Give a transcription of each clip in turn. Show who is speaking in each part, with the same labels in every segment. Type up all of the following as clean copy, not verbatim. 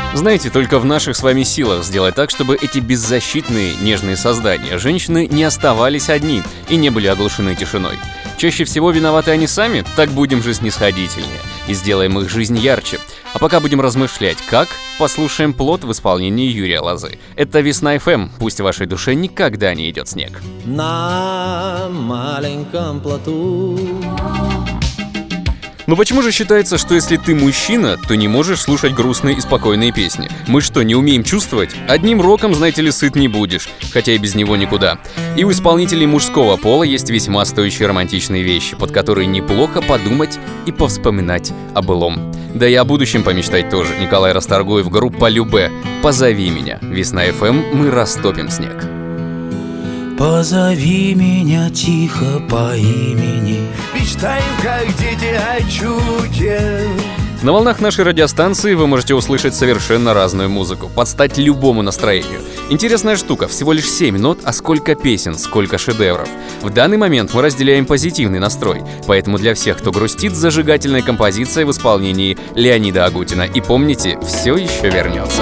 Speaker 1: Знаете, только в наших с вами силах сделать так, чтобы эти беззащитные, нежные создания, женщины, не оставались одни и не были оглушены тишиной. Чаще всего виноваты они сами, так будем же снисходительнее и сделаем их жизнь ярче. А пока будем размышлять, как, послушаем «Плот» в исполнении Юрия Лозы. Это Весна ФМ, пусть в вашей душе никогда не идет снег.
Speaker 2: На маленьком плоту.
Speaker 1: Но почему же считается, что если ты мужчина, то не можешь слушать грустные и спокойные песни? Мы что, не умеем чувствовать? Одним роком, знаете ли, сыт не будешь, хотя и без него никуда. И у исполнителей мужского пола есть весьма стоящие романтичные вещи, под которые неплохо подумать и повспоминать о былом. Да и о будущем помечтать тоже. Николай Расторгуев, группа «Любэ». «Позови меня». Весна ФМ, мы растопим снег.
Speaker 2: Позови меня тихо по имени.
Speaker 3: Мечтаем, как дети, о чуде.
Speaker 1: На волнах нашей радиостанции вы можете услышать совершенно разную музыку, под стать любому настроению. Интересная штука, всего лишь 7 нот, а сколько песен, сколько шедевров. В данный момент мы разделяем позитивный настрой, поэтому для всех, кто грустит, зажигательная композиция в исполнении Леонида Агутина. И помните, все еще вернется.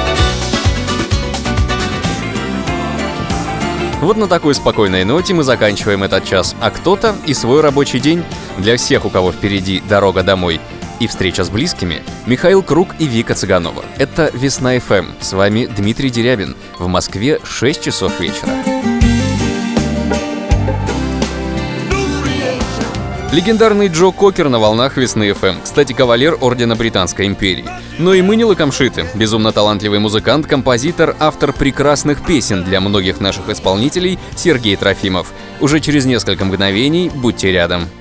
Speaker 1: Вот на такой спокойной ноте мы заканчиваем этот час, а кто-то и свой рабочий день. Для всех, у кого впереди дорога домой и встреча с близкими, Михаил Круг и Вика Цыганова. Это Весна ФМ. С вами Дмитрий Дерябин. В Москве 6 часов вечера. Легендарный Джо Кокер на волнах Весны ФМ. Кстати, кавалер Ордена Британской империи. Но и мы не лакомшиты. Безумно талантливый музыкант, композитор, автор прекрасных песен для многих наших исполнителей Сергей Трофимов. Уже через несколько мгновений будьте рядом.